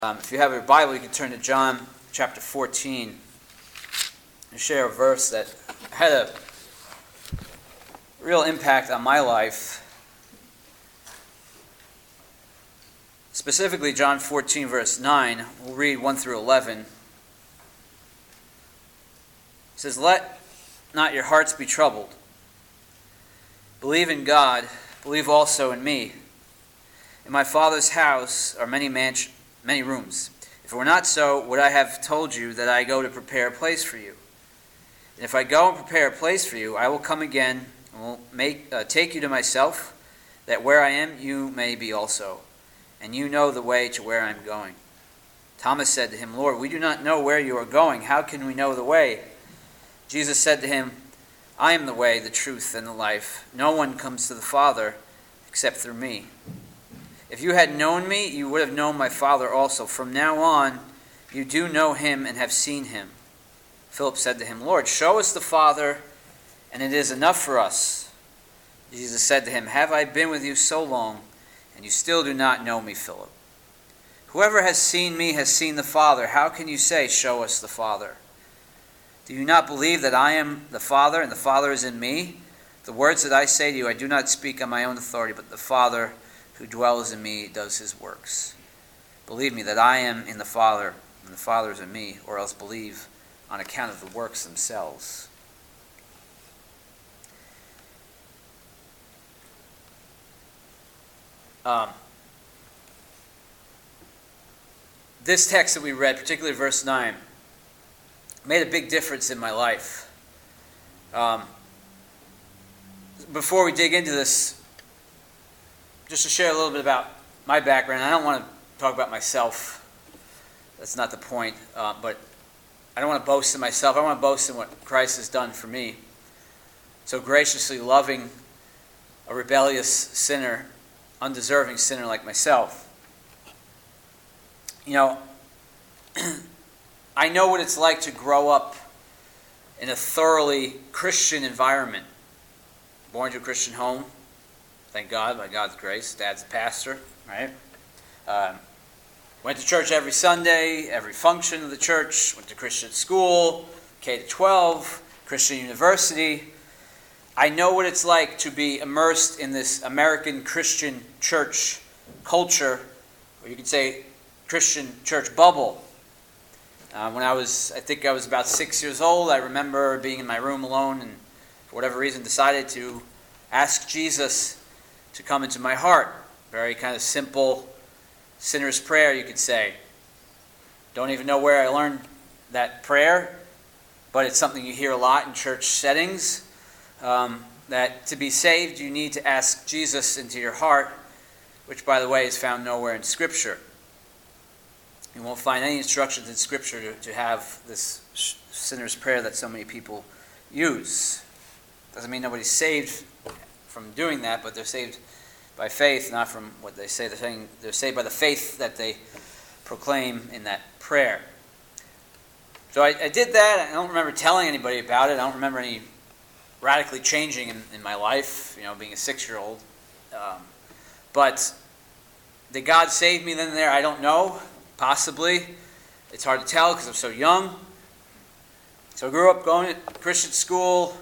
If you have your Bible, you can turn to John chapter 14 and share a verse that had a real impact on my life. Specifically, John 14, verse 9. We'll read 1 through 11. It says, "Let not your hearts be troubled. Believe in God, believe also in me. In my Father's house are many rooms. If it were not so, would I have told you that I go to prepare a place for you? And if I go and prepare a place for you, I will come again and will take you to myself, that where I am you may be also. And you know the way to where I am going." Thomas said to him, "Lord, we do not know where you are going. How can we know the way?" Jesus said to him, "I am the way, the truth, and the life. No one comes to the Father except through me. If you had known me, you would have known my Father also. From now on, you do know him and have seen him." Philip said to him, "Lord, show us the Father, and it is enough for us." Jesus said to him, "Have I been with you so long, and you still do not know me, Philip? Whoever has seen me has seen the Father. How can you say, 'Show us the Father'? Do you not believe that I am the Father, and the Father is in me? The words that I say to you, I do not speak on my own authority, but the Father who dwells in me does his works. Believe me that I am in the Father, and the Father is in me, or else believe on account of the works themselves." This text that we read, particularly verse 9, made a big difference in my life. Before we dig into this, just to share a little bit about my background. I don't want to talk about myself. That's not the point. But I don't want to boast in myself. I want to boast in what Christ has done for me. So graciously loving a rebellious sinner, undeserving sinner like myself. You know, I know what it's like to grow up in a thoroughly Christian environment. Born to a Christian home. Thank God, by God's grace. Dad's a pastor, right? Went to church every Sunday, every function of the church. Went to Christian school, K-12, Christian university. I know what it's like to be immersed in this American Christian church culture, or you could say Christian church bubble. When I think I was about 6 years old, I remember being in my room alone and for whatever reason decided to ask Jesus to come into my heart. Very kind of simple sinner's prayer, you could say. Don't even know where I learned that prayer, but it's something you hear a lot in church settings, that to be saved you need to ask Jesus into your heart, which by the way is found nowhere in Scripture. You won't find any instructions in Scripture to have this sinner's prayer that so many people use. Doesn't mean nobody's saved from doing that, but they're saved by faith, not from what they say. They're saved by the faith that they proclaim in that prayer. So I did that. I don't remember telling anybody about it. I don't remember any radically changing in my life, being a 6-year-old. But did God save me then and there? I don't know. Possibly. It's hard to tell because I'm so young. So I grew up going to Christian school,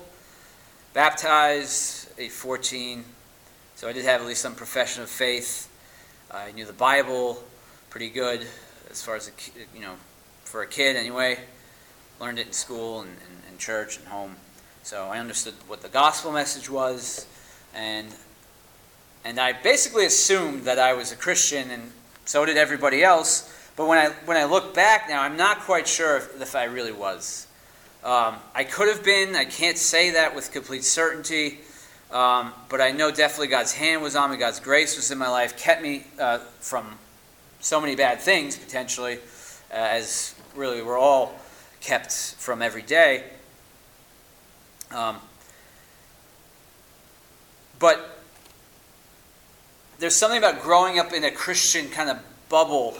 baptized at 14, so I did have at least some profession of faith. I knew the Bible pretty good as far as for a kid anyway. Learned it in school and in church and home. So I understood what the gospel message was, and I basically assumed that I was a Christian, and so did everybody else. But when I look back now, I'm not quite sure if I really was. I could have been. I can't say that with complete certainty. But I know definitely God's hand was on me. God's grace was in my life, kept me from so many bad things, potentially, as really we're all kept from every day. But there's something about growing up in a Christian kind of bubble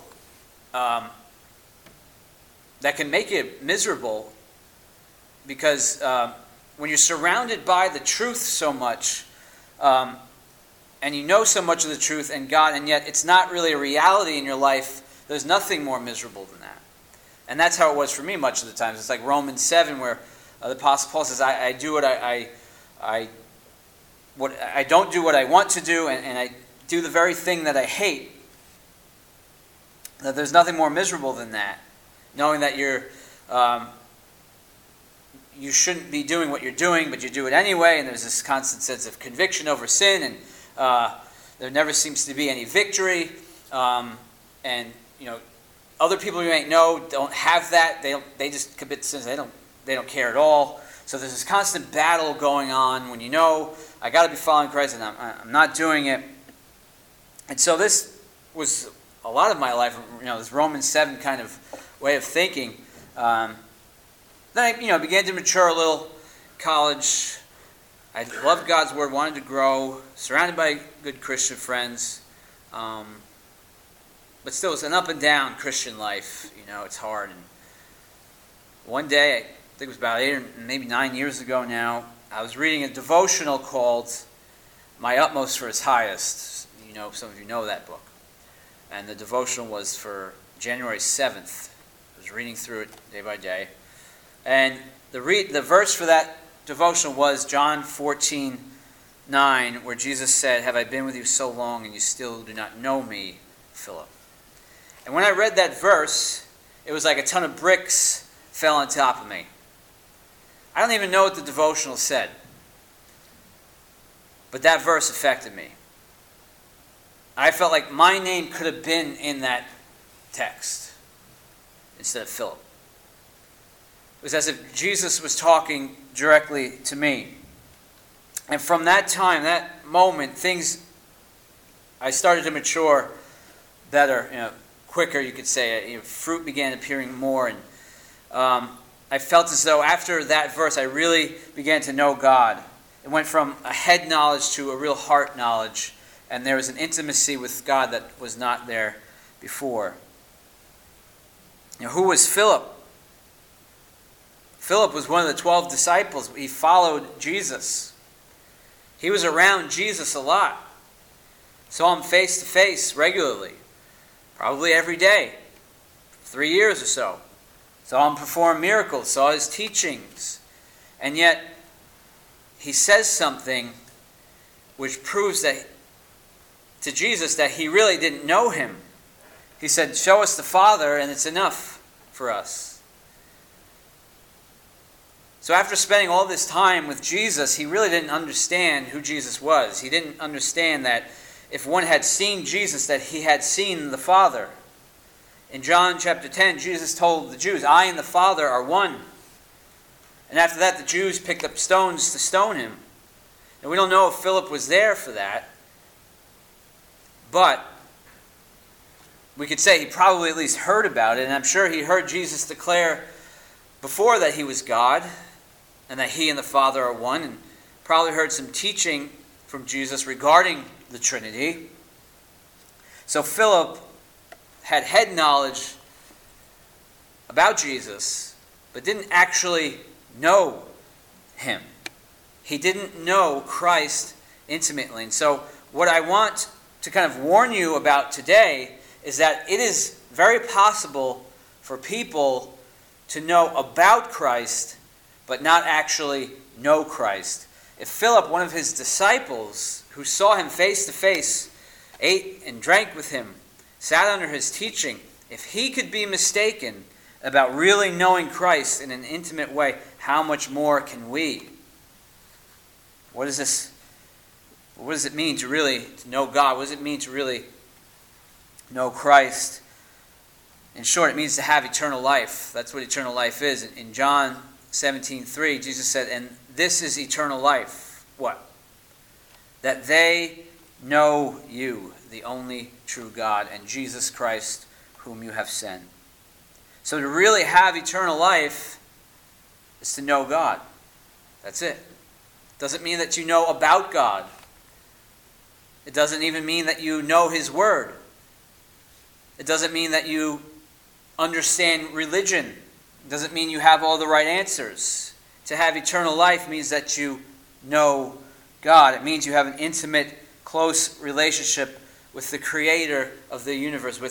that can make you miserable, because when you're surrounded by the truth so much, and you know so much of the truth and God, and yet it's not really a reality in your life There's nothing more miserable than that. And that's how it was for me much of the times. It's like Romans 7 where the Apostle Paul says, I do what I don't do what I want to do, and I do the very thing that I hate. That there's nothing more miserable than that. Knowing that you shouldn't be doing what you're doing, but you do it anyway, and there's this constant sense of conviction over sin, and there never seems to be any victory. And other people you might know don't have that. They just commit sins. They don't care at all. So there's this constant battle going on when I got to be following Christ, and I'm not doing it. And so this was a lot of my life. This Romans 7 kind of way of thinking. Then I began to mature a little. College. I loved God's Word, wanted to grow, surrounded by good Christian friends. But still, it's an up and down Christian life. It's hard. And one day, I think it was about 8 or maybe 9 years ago now, I was reading a devotional called My Utmost for His Highest. Some of you know that book. And the devotional was for January 7th. I was reading through it day by day. And the verse for that devotional was John 14:9, where Jesus said, "Have I been with you so long, and you still do not know me, Philip?" And when I read that verse, it was like a ton of bricks fell on top of me. I don't even know what the devotional said. But that verse affected me. I felt like my name could have been in that text instead of Philip. It was as if Jesus was talking directly to me. And from that time, that moment, I started to mature better, quicker, you could say. Fruit began appearing more. And I felt as though after that verse, I really began to know God. It went from a head knowledge to a real heart knowledge. And there was an intimacy with God that was not there before. Who was Philip? Philip was one of the 12 disciples. He followed Jesus. He was around Jesus a lot. Saw him face to face regularly. Probably every day. 3 years or so. Saw him perform miracles. Saw his teachings. And yet, he says something which proves to Jesus that he really didn't know him. He said, "Show us the Father, and it's enough for us." So after spending all this time with Jesus, he really didn't understand who Jesus was. He didn't understand that if one had seen Jesus, that he had seen the Father. In John chapter 10, Jesus told the Jews, "I and the Father are one." And after that, the Jews picked up stones to stone him. And we don't know if Philip was there for that. But we could say he probably at least heard about it. And I'm sure he heard Jesus declare before that he was God and that he and the Father are one. And probably heard some teaching from Jesus regarding the Trinity. So Philip had head knowledge about Jesus, but didn't actually know him. He didn't know Christ intimately. And so what I want to kind of warn you about today is that it is very possible for people to know about Christ, but not actually know Christ. If Philip, one of his disciples, who saw him face to face, ate and drank with him, sat under his teaching, if he could be mistaken about really knowing Christ in an intimate way, how much more can we? What does it mean to really know God? What does it mean to really know Christ? In short, it means to have eternal life. That's what eternal life is. In John 17:3, Jesus said, "And this is eternal life." What? That they know you, the only true God, and Jesus Christ, whom you have sent. So to really have eternal life is to know God. That's it. Doesn't mean that you know about God. It doesn't even mean that you know His Word. It doesn't mean that you understand religion. It doesn't mean you have all the right answers. To have eternal life means that you know God. It means you have an intimate, close relationship with the Creator of the universe, with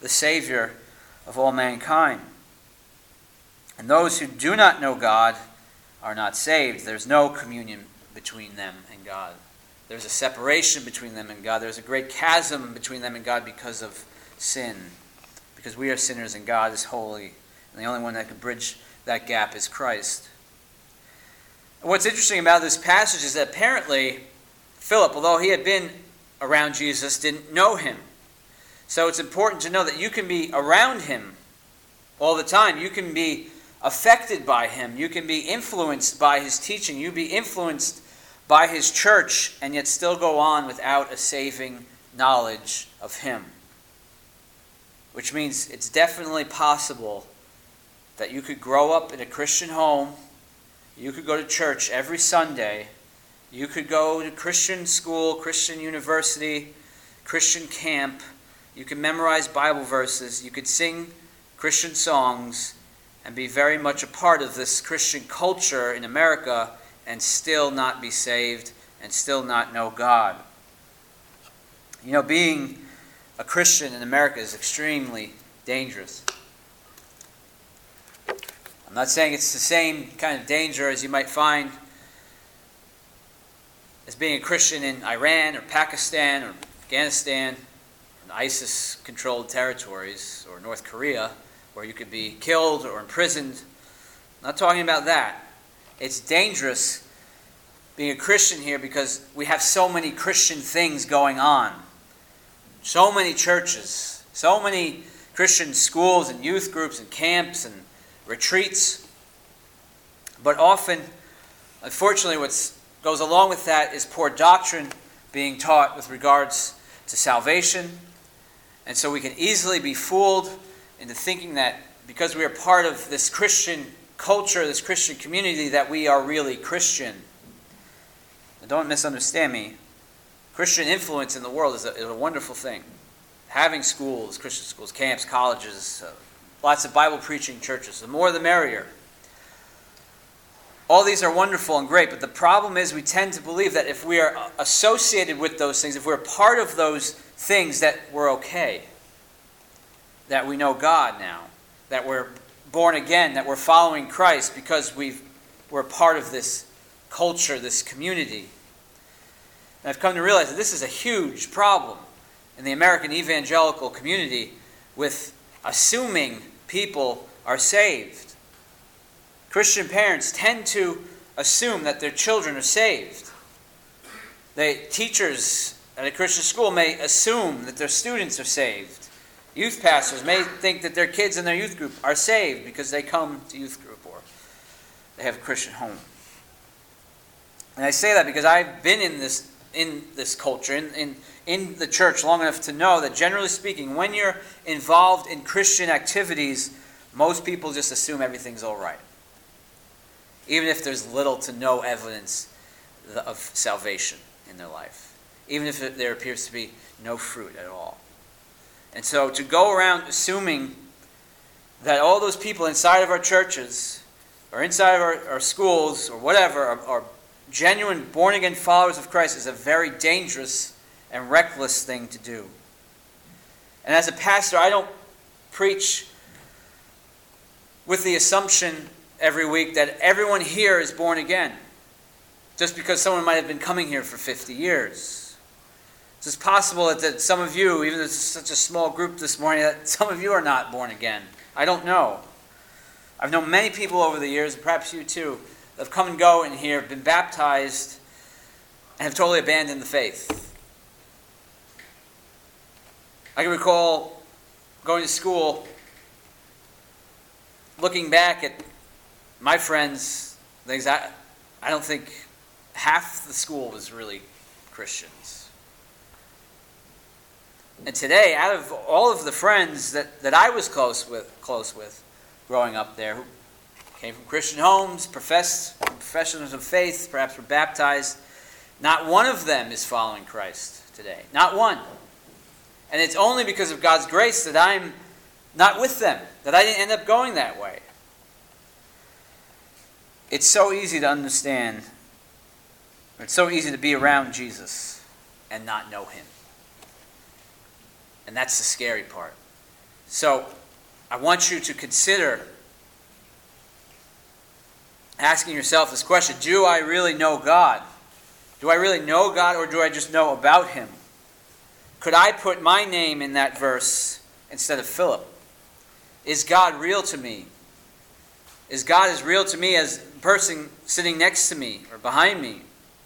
the Savior of all mankind. And those who do not know God are not saved. There's no communion between them and God. There's a separation between them and God. There's a great chasm between them and God because of sin. Because we are sinners and God is holy. And the only one that can bridge that gap is Christ. And what's interesting about this passage is that apparently Philip, although he had been around Jesus, didn't know him. So it's important to know that you can be around him all the time. You can be affected by him. You can be influenced by his teaching. You can be influenced by his church and yet still go on without a saving knowledge of him. Which means it's definitely possible that you could grow up in a Christian home, you could go to church every Sunday, you could go to Christian school, Christian university, Christian camp, you could memorize Bible verses, you could sing Christian songs, and be very much a part of this Christian culture in America and still not be saved and still not know God. You know, being a Christian in America is extremely dangerous. I'm not saying it's the same kind of danger as you might find as being a Christian in Iran or Pakistan or Afghanistan, or ISIS-controlled territories, or North Korea, where you could be killed or imprisoned. I'm not talking about that. It's dangerous being a Christian here because we have so many Christian things going on. So many churches, so many Christian schools and youth groups and camps and retreats. But often, unfortunately, what goes along with that is poor doctrine being taught with regards to salvation. And so we can easily be fooled into thinking that because we are part of this Christian culture, this Christian community, that we are really Christian. Now, don't misunderstand me. Christian influence in the world is a wonderful thing. Having schools, Christian schools, camps, colleges, lots of Bible preaching churches, the more the merrier. All these are wonderful and great, but the problem is we tend to believe that if we are associated with those things, if we're part of those things, that we're okay. That we know God now. That we're born again, that we're following Christ because we're part of this culture, this community. And I've come to realize that this is a huge problem in the American evangelical community with assuming people are saved. Christian parents tend to assume that their children are saved. Teachers at a Christian school may assume that their students are saved. Youth pastors may think that their kids in their youth group are saved because they come to youth group or they have a Christian home. And I say that because I've been in this culture, in the church long enough to know that generally speaking, when you're involved in Christian activities, most people just assume everything's all right. Even if there's little to no evidence of salvation in their life. Even if there appears to be no fruit at all. And so to go around assuming that all those people inside of our churches or inside of our schools or whatever are genuine born-again followers of Christ is a very dangerous and reckless thing to do. And as a pastor, I don't preach with the assumption every week that everyone here is born again just because someone might have been coming here for 50 years. It's possible that some of you, even though it's such a small group this morning, that some of you are not born again. I don't know. I've known many people over the years, and perhaps you too, that have come and go in here, been baptized, and have totally abandoned the faith. I can recall going to school, looking back at my friends, things I don't think half the school was really Christians. And today, out of all of the friends that I was close with growing up there, who came from Christian homes, professions of faith, perhaps were baptized, not one of them is following Christ today. Not one. And it's only because of God's grace that I'm not with them, that I didn't end up going that way. It's so easy to understand, it's so easy to be around Jesus and not know him. And that's the scary part. So I want you to consider asking yourself this question: do I really know God? Do I really know God, or do I just know about him? Could I put my name in that verse instead of Philip? Is God real to me? Is God as real to me as the person sitting next to me or behind me?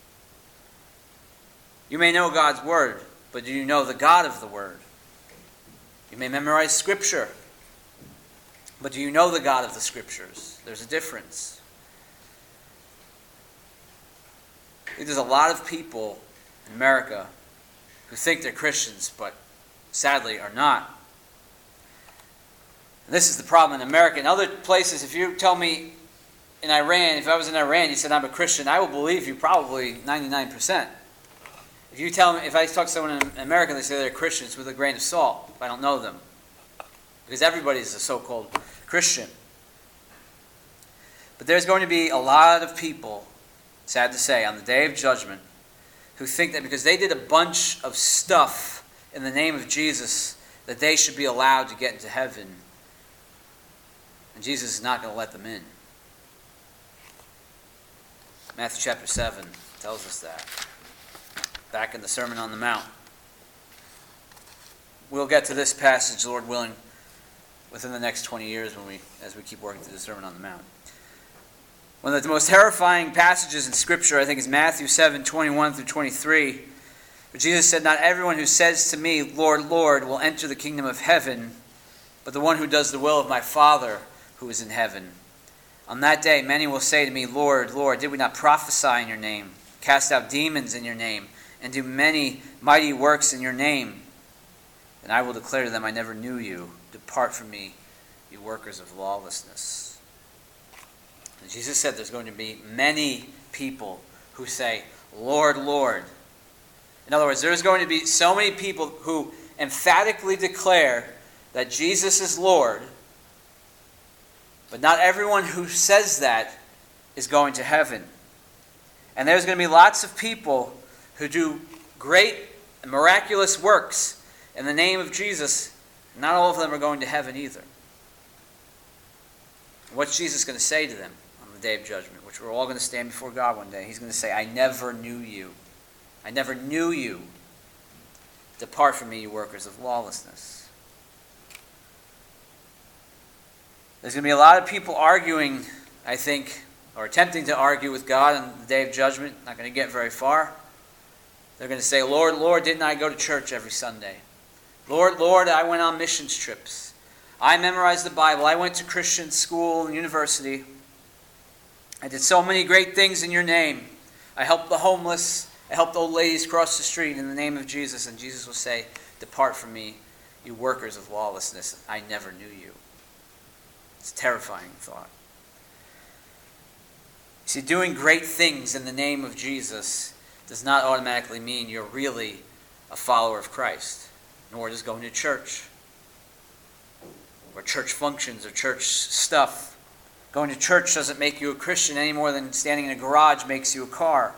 You may know God's word, but do you know the God of the word? You may memorize Scripture, but do you know the God of the Scriptures? There's a difference. There's a lot of people in America who think they're Christians, but sadly are not. And this is the problem in America. In other places, if you tell me in Iran, if I was in Iran, you said I'm a Christian, I will believe you probably 99%. If I talk to someone in America, they say they're Christians with a grain of salt. I don't know them. Because everybody is a so-called Christian. But there's going to be a lot of people, sad to say, on the day of judgment, who think that because they did a bunch of stuff in the name of Jesus, that they should be allowed to get into heaven. And Jesus is not going to let them in. Matthew chapter 7 tells us that. Back in the Sermon on the Mount. We'll get to this passage, Lord willing, within the next 20 years as we keep working through the Sermon on the Mount. One of the most terrifying passages in Scripture, I think, is Matthew 7, 21 through 23, where Jesus said, "Not everyone who says to me, 'Lord, Lord,' will enter the kingdom of heaven, but the one who does the will of my Father who is in heaven. On that day many will say to me, 'Lord, Lord, did we not prophesy in your name, cast out demons in your name, and do many mighty works in your name?' And I will declare to them, 'I never knew you. Depart from me, you workers of lawlessness.'" And Jesus said there's going to be many people who say, "Lord, Lord." In other words, there's going to be so many people who emphatically declare that Jesus is Lord, but not everyone who says that is going to heaven. And there's going to be lots of people who do great and miraculous works in the name of Jesus. Not all of them are going to heaven either. What's Jesus going to say to them on the day of judgment, which we're all going to stand before God one day? He's going to say, "I never knew you. I never knew you. Depart from me, you workers of lawlessness." There's going to be a lot of people arguing, I think, or attempting to argue with God on the day of judgment. Not going to get very far. They're going to say, "Lord, Lord, didn't I go to church every Sunday? Lord, Lord, I went on missions trips. I memorized the Bible. I went to Christian school and university. I did so many great things in your name. I helped the homeless. I helped old ladies cross the street in the name of Jesus." And Jesus will say, "Depart from me, you workers of lawlessness. I never knew you." It's a terrifying thought. You see, doing great things in the name of Jesus does not automatically mean you're really a follower of Christ, nor does going to church or church functions or church stuff. Going to church doesn't make you a Christian any more than standing in a garage makes you a car.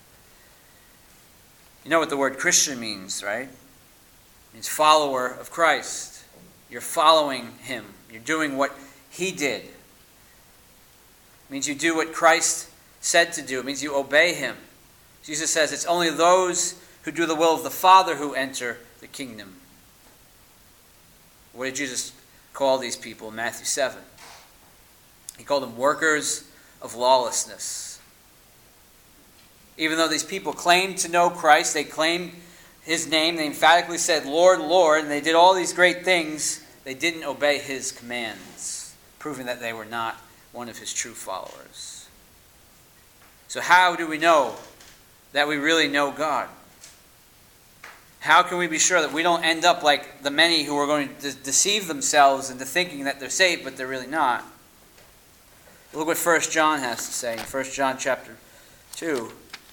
You know what the word Christian means, right? It means follower of Christ. You're following him. You're doing what he did. It means you do what Christ said to do. It means you obey him. Jesus says it's only those who do the will of the Father who enter the kingdom. What did Jesus call these people in Matthew 7? He called them workers of lawlessness. Even though these people claimed to know Christ, they claimed his name, they emphatically said, "Lord, Lord," and they did all these great things, they didn't obey his commands, proving that they were not one of his true followers. So how do we know that we really know God? How can we be sure that we don't end up like the many who are going to deceive themselves into thinking that they're saved, but they're really not? Look what 1 John has to say in 1 John chapter 2.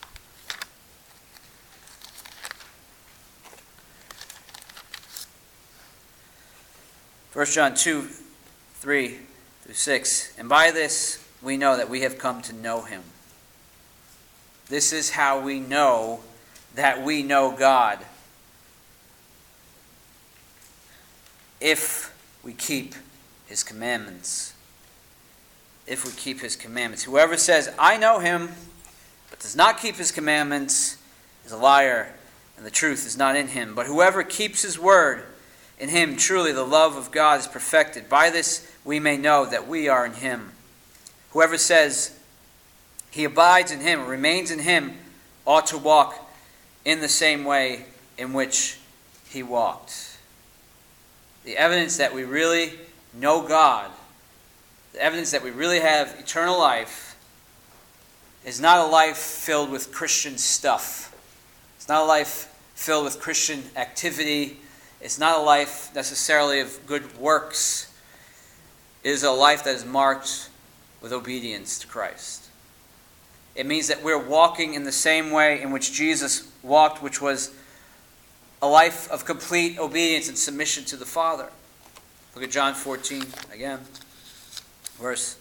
First John 2, 3 through 6. "And by this we know that we have come to know him. This is how we know that we know God. If we keep his commandments. If we keep his commandments. Whoever says, I know him, but does not keep his commandments, is a liar, and the truth is not in him. But whoever keeps his word, in him truly the love of God is perfected. By this we may know that we are in him. Whoever says he abides in him, or remains in him, ought to walk in the same way in which he walked. The evidence that we really know God, the evidence that we really have eternal life, is not a life filled with Christian stuff. It's not a life filled with Christian activity. It's not a life necessarily of good works. It is a life that is marked with obedience to Christ. It means that we're walking in the same way in which Jesus walked, which was a life of complete obedience and submission to the Father. Look at John 14 again, verse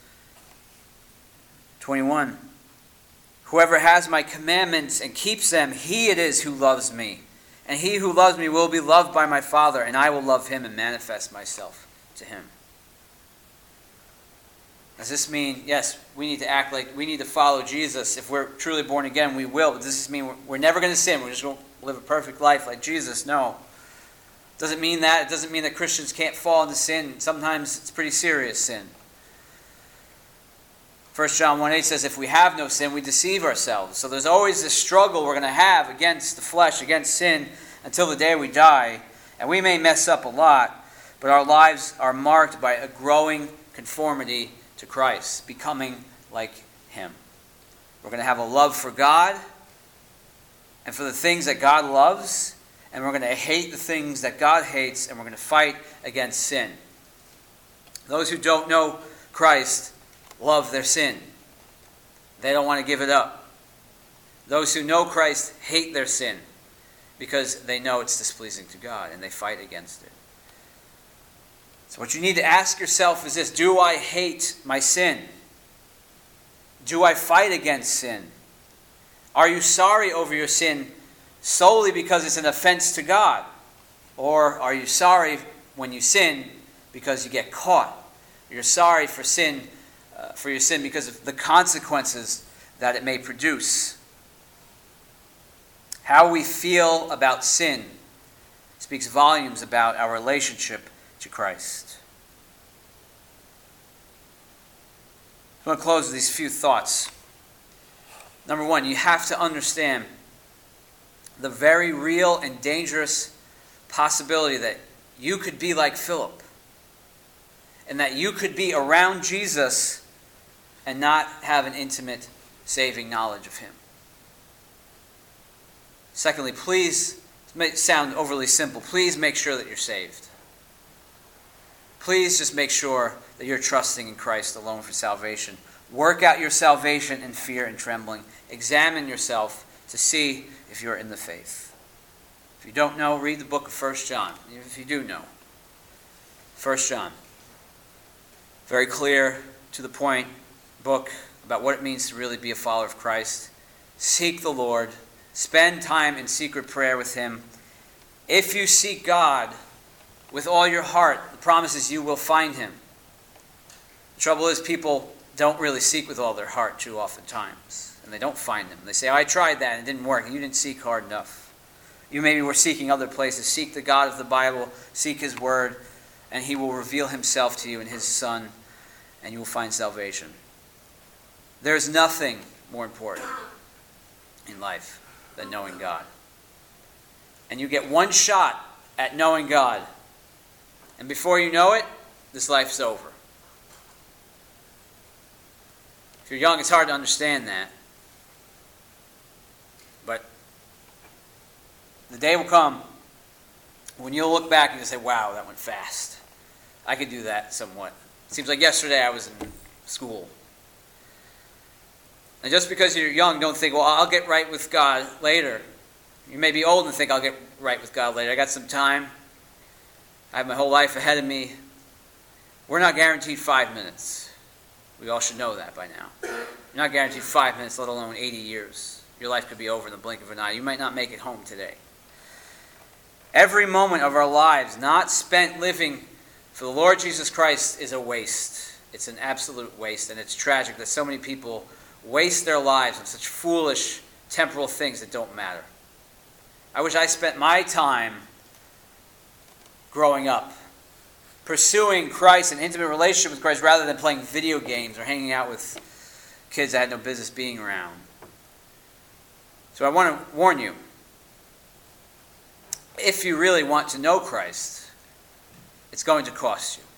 21. Whoever has my commandments and keeps them, he it is who loves me. And he who loves me will be loved by my Father, and I will love him and manifest myself to him. Does this mean, yes, we need to act like we need to follow Jesus? If we're truly born again, we will. But does this mean we're never going to sin? We're just going to live a perfect life like Jesus? No. It doesn't mean that. It doesn't mean that Christians can't fall into sin. Sometimes it's pretty serious sin. 1 John 1:8 says, if we have no sin, we deceive ourselves. So there's always this struggle we're going to have against the flesh, against sin, until the day we die. And we may mess up a lot, but our lives are marked by a growing conformity to Christ, becoming like him. We're going to have a love for God and for the things that God loves, and we're going to hate the things that God hates, and we're going to fight against sin. Those who don't know Christ love their sin. They don't want to give it up. Those who know Christ hate their sin because they know it's displeasing to God, and they fight against it. So what you need to ask yourself is this: do I hate my sin? Do I fight against sin? Are you sorry over your sin solely because it's an offense to God? Or are you sorry when you sin because you get caught? You're sorry for your sin because of the consequences that it may produce. How we feel about sin speaks volumes about our relationship to Christ. I want to close with these few thoughts. Number one, you have to understand the very real and dangerous possibility that you could be like Philip, and that you could be around Jesus and not have an intimate, saving knowledge of him. Secondly, please, it may sound overly simple, please make sure that you're saved. Please just make sure that you're trusting in Christ alone for salvation. Work out your salvation in fear and trembling. Examine yourself to see if you're in the faith. If you don't know, read the book of 1 John. If you do know. 1 John. Very clear, to the point book about what it means to really be a follower of Christ. Seek the Lord. Spend time in secret prayer with him. If you seek God with all your heart, the promise is you will find him. The trouble is, people don't really seek with all their heart too often times, and they don't find him. They say, I tried that and it didn't work, and you didn't seek hard enough. You maybe were seeking other places. Seek the God of the Bible, seek his word, and he will reveal himself to you in his Son, and you will find salvation. There's nothing more important in life than knowing God. And you get one shot at knowing God, and before you know it, this life's over. If you're young, it's hard to understand that. But the day will come when you'll look back and you'll say, wow, that went fast. I could do that somewhat. It seems like yesterday I was in school. And just because you're young, don't think, well, I'll get right with God later. You may be old and think, I'll get right with God later. I got some time. I have my whole life ahead of me. We're not guaranteed 5 minutes. We all should know that by now. You're not guaranteed 5 minutes, let alone 80 years. Your life could be over in the blink of an eye. You might not make it home today. Every moment of our lives not spent living For the Lord Jesus Christ is a waste. It's an absolute waste, and it's tragic that so many people waste their lives on such foolish temporal things that don't matter. I wish I spent my time growing up pursuing Christ, an intimate relationship with Christ, rather than playing video games or hanging out with kids I had no business being around. So I want to warn you, if you really want to know Christ, it's going to cost you.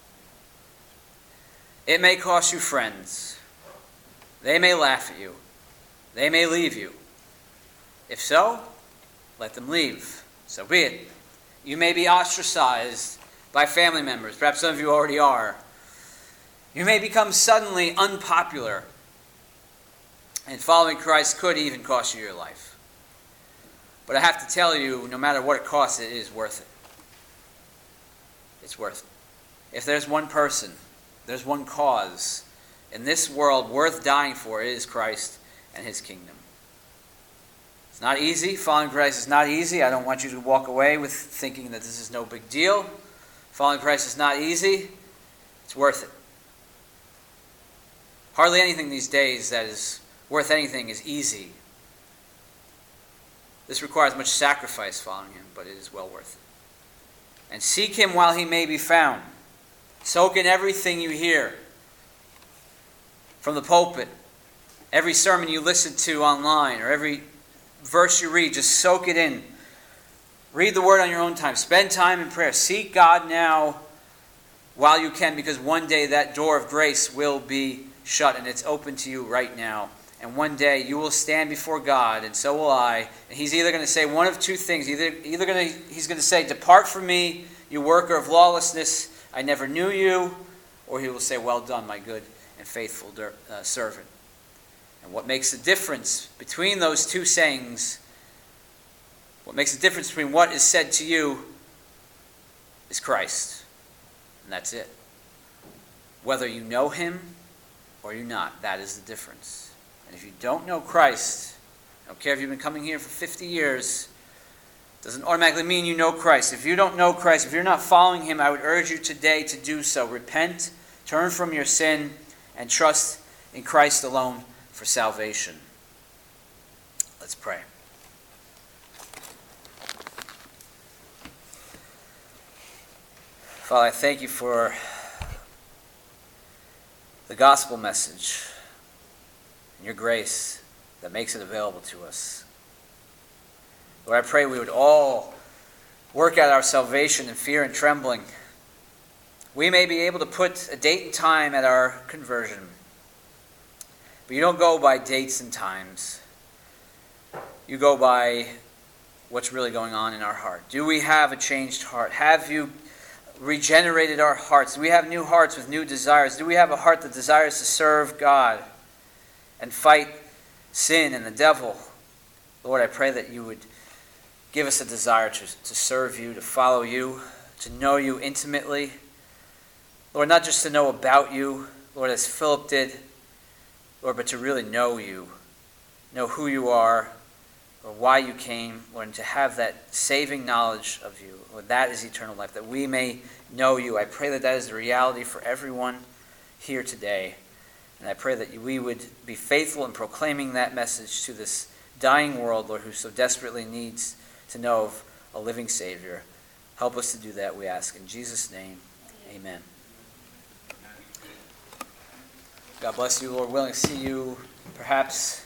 It may cost you friends. They may laugh at you. They may leave you. If so, let them leave. So be it. You may be ostracized by family members. Perhaps some of you already are. You may become suddenly unpopular. And following Christ could even cost you your life. But I have to tell you, no matter what it costs, it is worth it. It's worth it. If there's one person, there's one cause in this world worth dying for, it is Christ and his kingdom. It's not easy. Following Christ is not easy. I don't want you to walk away with thinking that this is no big deal. Following Christ is not easy. It's worth it. Hardly anything these days that is worth anything is easy. This requires much sacrifice following him, but it is well worth it. And seek him while he may be found. Soak in everything you hear from the pulpit, every sermon you listen to online, or every verse you read. Just soak it in. Read the Word on your own time. Spend time in prayer. Seek God now while you can, because one day that door of grace will be shut, and it's open to you right now. And one day you will stand before God, and so will I. And he's either going to say one of two things. He's going to say, "Depart from me, you worker of lawlessness. I never knew you." Or he will say, "Well done, my good and faithful servant." And what makes the difference between those two sayings, what makes the difference between what is said to you is Christ. And that's it. Whether you know him or you not, that is the difference. And if you don't know Christ, I don't care if you've been coming here for 50 years, it doesn't automatically mean you know Christ. If you don't know Christ, if you're not following him, I would urge you today to do so. Repent, turn from your sin, and trust in Christ alone for salvation. Let's pray. Father, I thank you for the gospel message and your grace that makes it available to us. Lord, I pray we would all work out our salvation in fear and trembling. We may be able to put a date and time at our conversion, but you don't go by dates and times. You go by what's really going on in our heart. Do we have a changed heart? Have you regenerated our hearts? Do we have new hearts with new desires? Do we have a heart that desires to serve God and fight sin and the devil? Lord, I pray that you would give us a desire to serve you, to follow you, to know you intimately. Lord, not just to know about you, Lord, as Philip did, Lord, but to really know you, know who you are, or why you came, Lord, and to have that saving knowledge of you. Lord, that is eternal life, that we may know you. I pray that that is the reality for everyone here today. And I pray that we would be faithful in proclaiming that message to this dying world, Lord, who so desperately needs to know of a living Savior. Help us to do that, we ask. In Jesus' name, amen. God bless you, Lord. Willing to see you perhaps